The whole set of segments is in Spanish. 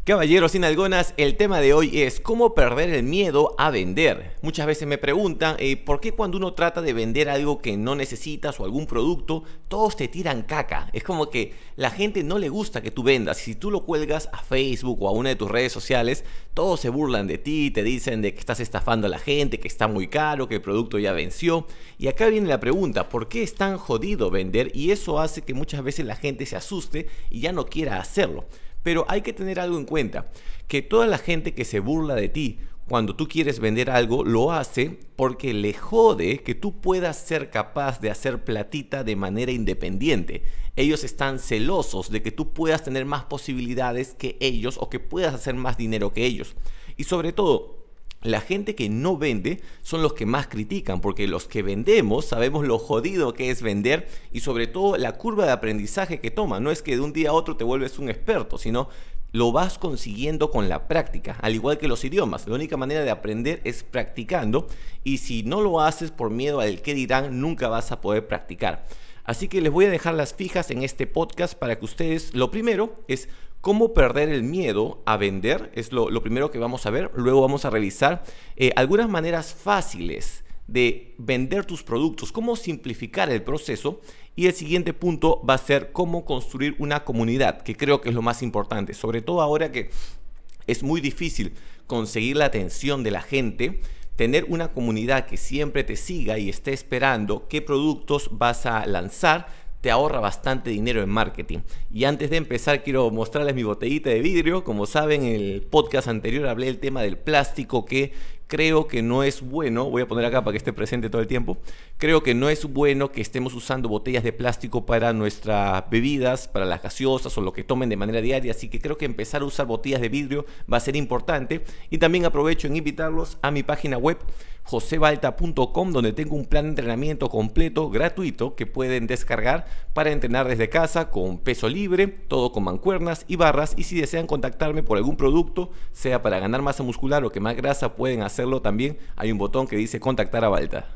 Caballeros sin algonas, el tema de hoy es cómo perder el miedo a vender. Muchas veces me preguntan ¿por qué cuando uno trata de vender algo que no necesitas o algún producto, todos te tiran caca? Es como que la gente no le gusta que tú vendas. Si tú lo cuelgas a Facebook o a una de tus redes sociales, todos se burlan de ti, te dicen de que estás estafando a la gente, que está muy caro, que el producto ya venció. Y acá viene la pregunta, ¿por qué es tan jodido vender? Y eso hace que muchas veces la gente se asuste y ya no quiera hacerlo. Pero hay que tener algo en cuenta, que toda la gente que se burla de ti cuando tú quieres vender algo, lo hace porque le jode que tú puedas ser capaz de hacer platita de manera independiente. Ellos están celosos de que tú puedas tener más posibilidades que ellos o que puedas hacer más dinero que ellos. Y sobre todo, la gente que no vende son los que más critican, porque los que vendemos sabemos lo jodido que es vender y sobre todo la curva de aprendizaje que toma. No es que de un día a otro te vuelves un experto, sino lo vas consiguiendo con la práctica, al igual que los idiomas. La única manera de aprender es practicando y si no lo haces por miedo al qué dirán, nunca vas a poder practicar. Así que les voy a dejar las fijas en este podcast para que ustedes, lo primero es cómo perder el miedo a vender, es lo primero que vamos a ver. Luego vamos a revisar algunas maneras fáciles de vender tus productos, cómo simplificar el proceso. Y el siguiente punto va a ser cómo construir una comunidad, que creo que es lo más importante, sobre todo ahora que es muy difícil conseguir la atención de la gente. Tener una comunidad que siempre te siga y esté esperando qué productos vas a lanzar te ahorra bastante dinero en marketing. Y antes de empezar quiero mostrarles mi botellita de vidrio. Como saben, en el podcast anterior hablé del tema del plástico, que creo que no es bueno. Voy a poner acá para que esté presente todo el tiempo. Creo que no es bueno que estemos usando botellas de plástico para nuestras bebidas, para las gaseosas o lo que tomen de manera diaria. Así que creo que empezar a usar botellas de vidrio va a ser importante. Y también aprovecho en invitarlos a mi página web josebalta.com, donde tengo un plan de entrenamiento completo, gratuito, que pueden descargar para entrenar desde casa con peso libre, todo con mancuernas y barras. Y si desean contactarme por algún producto, sea para ganar masa muscular o quemar grasa, pueden hacerlo también. Hay un botón que dice contactar a Balta.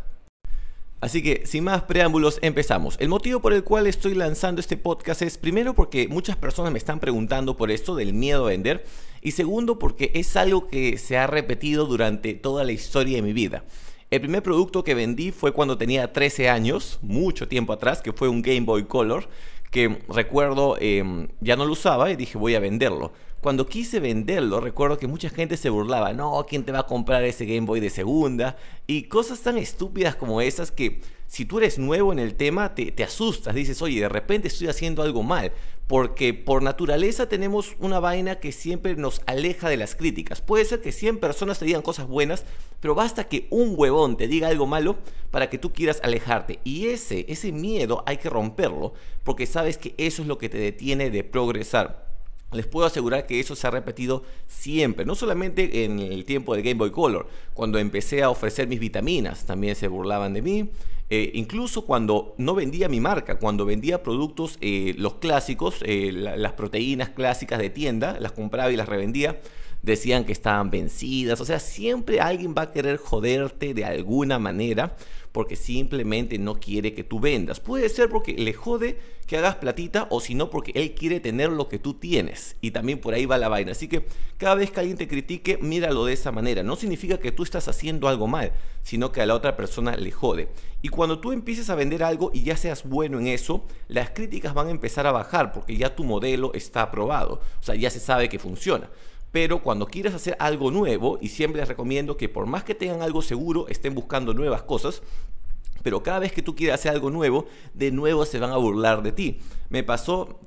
Así que, sin más preámbulos, empezamos. El motivo por el cual estoy lanzando este podcast es, primero, porque muchas personas me están preguntando por esto del miedo a vender. Y segundo, porque es algo que se ha repetido durante toda la historia de mi vida. El primer producto que vendí fue cuando tenía 13 años, mucho tiempo atrás, que fue un Game Boy Color, que recuerdo ya no lo usaba y dije voy a venderlo. Cuando quise venderlo, recuerdo que mucha gente se burlaba. No, ¿quién te va a comprar ese Game Boy de segunda? Y cosas tan estúpidas como esas que si tú eres nuevo en el tema te asustas. Dices, oye, de repente estoy haciendo algo mal. Porque por naturaleza tenemos una vaina que siempre nos aleja de las críticas. Puede ser que 100 personas te digan cosas buenas, pero basta que un huevón te diga algo malo para que tú quieras alejarte. Y ese miedo hay que romperlo, porque sabes que eso es lo que te detiene de progresar. Les puedo asegurar que eso se ha repetido siempre, no solamente en el tiempo del Game Boy Color. Cuando empecé a ofrecer mis vitaminas, también se burlaban de mí. Incluso cuando no vendía mi marca, cuando vendía productos, los clásicos, las proteínas clásicas de tienda, las compraba y las revendía, decían que estaban vencidas. O sea, siempre alguien va a querer joderte de alguna manera porque simplemente no quiere que tú vendas. Puede ser porque le jode que hagas platita, o si no porque él quiere tener lo que tú tienes. Y también por ahí va la vaina. Así que cada vez que alguien te critique, míralo de esa manera. No significa que tú estás haciendo algo mal, sino que a la otra persona le jode. Y cuando tú empieces a vender algo y ya seas bueno en eso, las críticas van a empezar a bajar porque ya tu modelo está aprobado. O sea, ya se sabe que funciona. Pero cuando quieras hacer algo nuevo, y siempre les recomiendo que por más que tengan algo seguro, estén buscando nuevas cosas, pero cada vez que tú quieras hacer algo nuevo, de nuevo se van a burlar de ti. Me pasó,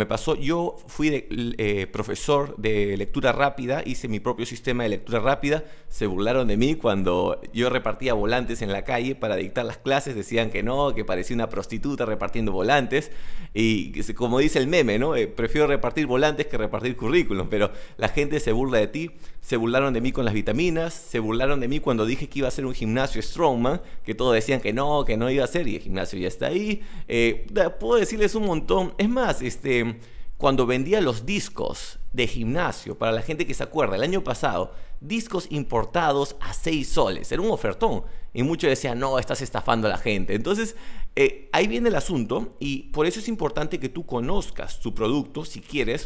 yo fui profesor de lectura rápida, hice mi propio sistema de lectura rápida, se burlaron de mí cuando yo repartía volantes en la calle para dictar las clases, decían que no, que parecía una prostituta repartiendo volantes, y como dice el meme, ¿no? Prefiero repartir volantes que repartir currículum, pero la gente se burla de ti. Se burlaron de mí con las vitaminas, se burlaron de mí cuando dije que iba a hacer un gimnasio Strongman, que todos decían que no iba a hacer, y el gimnasio ya está ahí. Puedo decirles un montón. Es más, cuando vendía los discos de gimnasio, para la gente que se acuerda, el año pasado, discos importados a 6 soles, era un ofertón, y muchos decían, no, estás estafando a la gente. Entonces, ahí viene el asunto, y por eso es importante que tú conozcas tu producto, si quieres,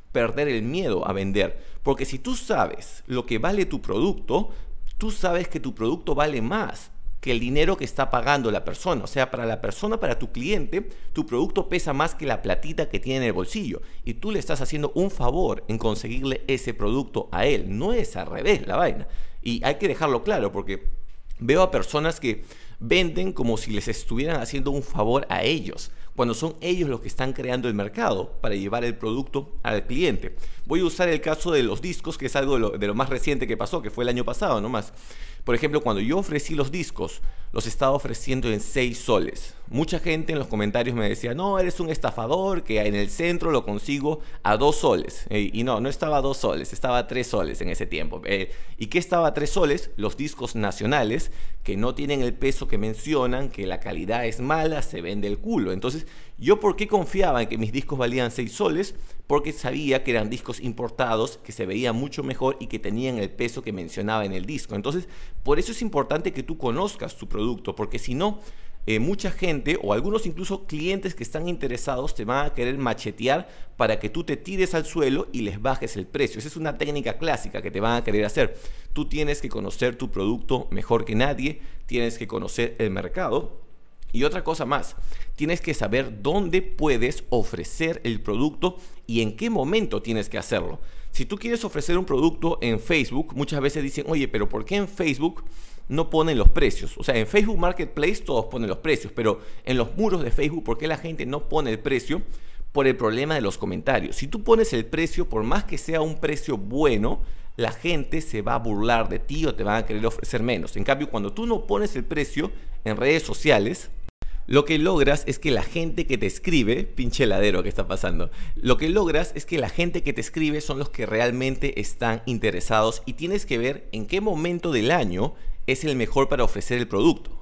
perder el miedo a vender. Porque si tú sabes lo que vale tu producto, tú sabes que tu producto vale más que el dinero que está pagando la persona. O sea, para la persona, para tu cliente, tu producto pesa más que la platita que tiene en el bolsillo. Y tú le estás haciendo un favor en conseguirle ese producto a él. No es al revés la vaina. Y hay que dejarlo claro, porque veo a personas que venden como si les estuvieran haciendo un favor a ellos, cuando son ellos los que están creando el mercado para llevar el producto al cliente. Voy a usar el caso de los discos, que es algo de lo más reciente que pasó, que fue el año pasado nomás. Por ejemplo, cuando yo ofrecí los discos, los estaba ofreciendo en 6 soles. Mucha gente en los comentarios me decía, no, eres un estafador, que en el centro lo consigo a 2 soles. Y no estaba a 2 soles, estaba a 3 soles en ese tiempo. ¿Y qué estaba a 3 soles? Los discos nacionales, que no tienen el peso que mencionan, que la calidad es mala, se vende el culo. Entonces, ¿yo por qué confiaba en que mis discos valían 6 soles? Porque sabía que eran discos importados, que se veían mucho mejor y que tenían el peso que mencionaba en el disco. Entonces, por eso es importante que tú conozcas tu producto, porque si no, mucha gente o algunos incluso clientes que están interesados te van a querer machetear para que tú te tires al suelo y les bajes el precio. Esa es una técnica clásica que te van a querer hacer. Tú tienes que conocer tu producto mejor que nadie, tienes que conocer el mercado. Y otra cosa más, tienes que saber dónde puedes ofrecer el producto y en qué momento tienes que hacerlo. Si tú quieres ofrecer un producto en Facebook, muchas veces dicen, oye, pero ¿por qué en Facebook no ponen los precios? O sea, en Facebook Marketplace todos ponen los precios, pero en los muros de Facebook, ¿por qué la gente no pone el precio? Por el problema de los comentarios. Si tú pones el precio, por más que sea un precio bueno, la gente se va a burlar de ti o te van a querer ofrecer menos. En cambio, cuando tú no pones el precio en redes sociales, lo que logras es que la gente que te escribe, pinche heladero que está pasando, lo que logras es que la gente que te escribe son los que realmente están interesados y tienes que ver en qué momento del año es el mejor para ofrecer el producto.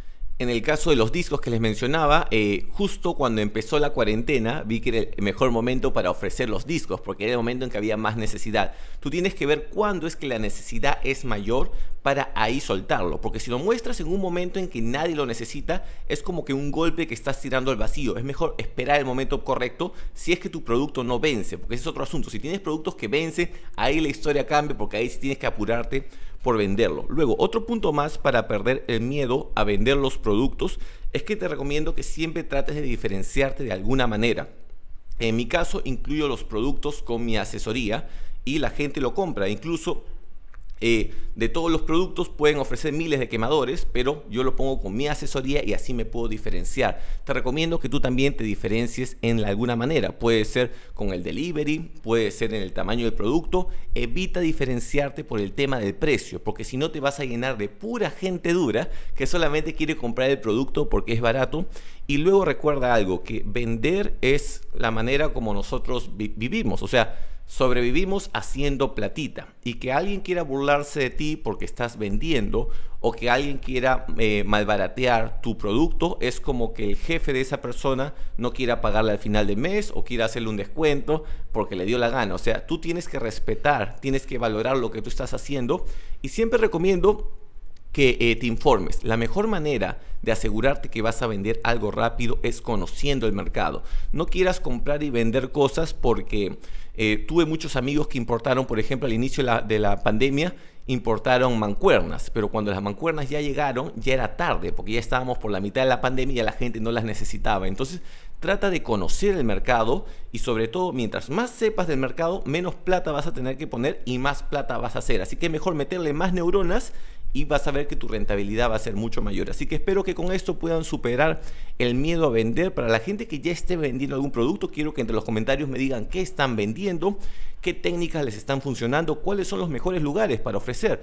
En el caso de los discos que les mencionaba, justo cuando empezó la cuarentena, vi que era el mejor momento para ofrecer los discos, porque era el momento en que había más necesidad. Tú tienes que ver cuándo es que la necesidad es mayor para ahí soltarlo, porque si lo muestras en un momento en que nadie lo necesita, es como que un golpe que estás tirando al vacío. Es mejor esperar el momento correcto si es que tu producto no vence, porque ese es otro asunto. Si tienes productos que vencen, ahí la historia cambia, porque ahí sí tienes que apurarte por venderlo. Luego, otro punto más para perder el miedo a vender los productos es que te recomiendo que siempre trates de diferenciarte de alguna manera. En mi caso, incluyo los productos con mi asesoría y la gente lo compra. Incluso de todos los productos pueden ofrecer miles de quemadores, pero yo lo pongo con mi asesoría y así me puedo diferenciar. Te recomiendo que tú también te diferencies en alguna manera. Puede ser con el delivery, puede ser en el tamaño del producto. Evita diferenciarte por el tema del precio, porque si no te vas a llenar de pura gente dura que solamente quiere comprar el producto porque es barato. Y luego recuerda algo, que vender es la manera como nosotros vivimos, o sea, sobrevivimos haciendo platita, y que alguien quiera burlarse de ti porque estás vendiendo o que alguien quiera malbaratear tu producto es como que el jefe de esa persona no quiera pagarle al final de mes o quiera hacerle un descuento porque le dio la gana. O sea, tú tienes que respetar, tienes que valorar lo que tú estás haciendo, y siempre recomiendo que te informes. La mejor manera de asegurarte que vas a vender algo rápido es conociendo el mercado. No quieras comprar y vender cosas porque tuve muchos amigos que importaron, por ejemplo, al inicio de la pandemia, importaron mancuernas, pero cuando las mancuernas ya llegaron, ya era tarde, porque ya estábamos por la mitad de la pandemia y ya la gente no las necesitaba. Entonces, trata de conocer el mercado y sobre todo, mientras más sepas del mercado, menos plata vas a tener que poner y más plata vas a hacer. Así que mejor meterle más neuronas y vas a ver que tu rentabilidad va a ser mucho mayor. Así que espero que con esto puedan superar el miedo a vender. Para la gente que ya esté vendiendo algún producto, quiero que entre los comentarios me digan qué están vendiendo, qué técnicas les están funcionando, cuáles son los mejores lugares para ofrecer.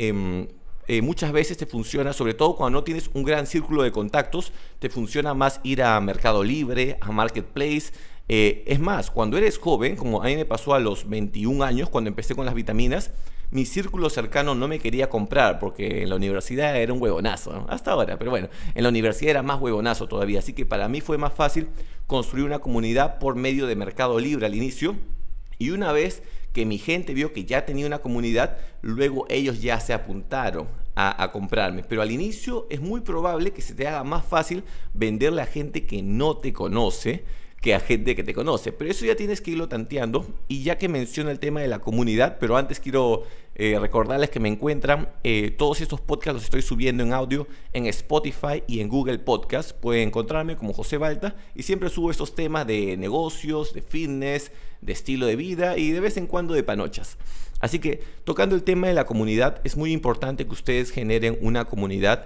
Muchas veces te funciona, sobre todo cuando no tienes un gran círculo de contactos, te funciona más ir a Mercado Libre, a Marketplace. Es más, cuando eres joven, como a mí me pasó a los 21 años, cuando empecé con las vitaminas, mi círculo cercano no me quería comprar porque en la universidad era un huevonazo, ¿no? Hasta ahora, pero bueno, en la universidad era más huevonazo todavía, así que para mí fue más fácil construir una comunidad por medio de Mercado Libre al inicio, y una vez que mi gente vio que ya tenía una comunidad, luego ellos ya se apuntaron a comprarme. Pero al inicio es muy probable que se te haga más fácil venderle a gente que no te conoce que a gente que te conoce. Pero eso ya tienes que irlo tanteando. Y ya que menciona el tema de la comunidad, pero antes quiero recordarles que me encuentran, todos estos podcasts los estoy subiendo en audio en Spotify y en Google Podcast. Pueden encontrarme como José Balta y siempre subo estos temas de negocios, de fitness, de estilo de vida y de vez en cuando de panochas. Así que tocando el tema de la comunidad, es muy importante que ustedes generen una comunidad.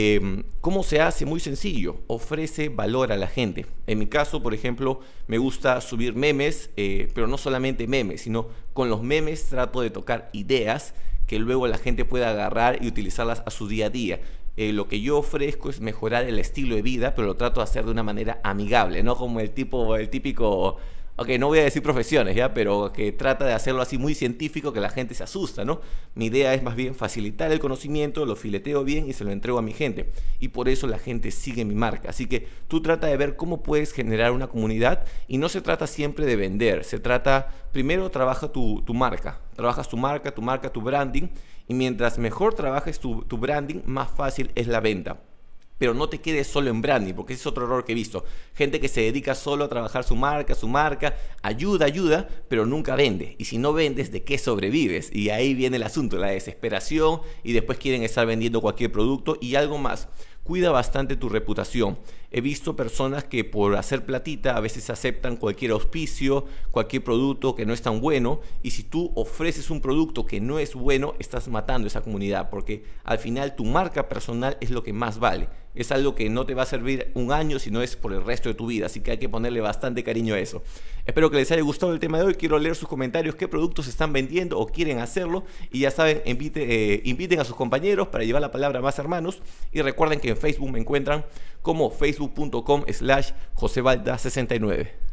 ¿Cómo se hace? Muy sencillo, ofrece valor a la gente. En mi caso, por ejemplo, me gusta subir memes, pero no solamente memes, sino con los memes trato de tocar ideas que luego la gente pueda agarrar y utilizarlas a su día a día. Lo que yo ofrezco es mejorar el estilo de vida, pero lo trato de hacer de una manera amigable, no como el típico... Ok, no voy a decir profesiones, ¿ya? Pero que trata de hacerlo así muy científico que la gente se asusta, ¿no? Mi idea es más bien facilitar el conocimiento, lo fileteo bien y se lo entrego a mi gente. Y por eso la gente sigue mi marca. Así que tú trata de ver cómo puedes generar una comunidad y no se trata siempre de vender. Se trata, primero trabaja tu marca. Trabajas tu marca, tu branding. Y mientras mejor trabajes tu branding, más fácil es la venta. Pero no te quedes solo en branding, porque ese es otro error que he visto. Gente que se dedica solo a trabajar su marca, ayuda, pero nunca vende. Y si no vendes, ¿de qué sobrevives? Y ahí viene el asunto, la desesperación, y después quieren estar vendiendo cualquier producto y algo más. Cuida bastante tu reputación. He visto personas que por hacer platita a veces aceptan cualquier auspicio, cualquier producto que no es tan bueno, y si tú ofreces un producto que no es bueno, estás matando esa comunidad, porque al final tu marca personal es lo que más vale. Es algo que no te va a servir un año, sino es por el resto de tu vida, así que hay que ponerle bastante cariño a eso. Espero que les haya gustado el tema de hoy. Quiero leer sus comentarios, qué productos están vendiendo o quieren hacerlo, y ya saben, inviten a sus compañeros para llevar la palabra a más hermanos, y recuerden que en Facebook me encuentran como facebook.com/josebalta69.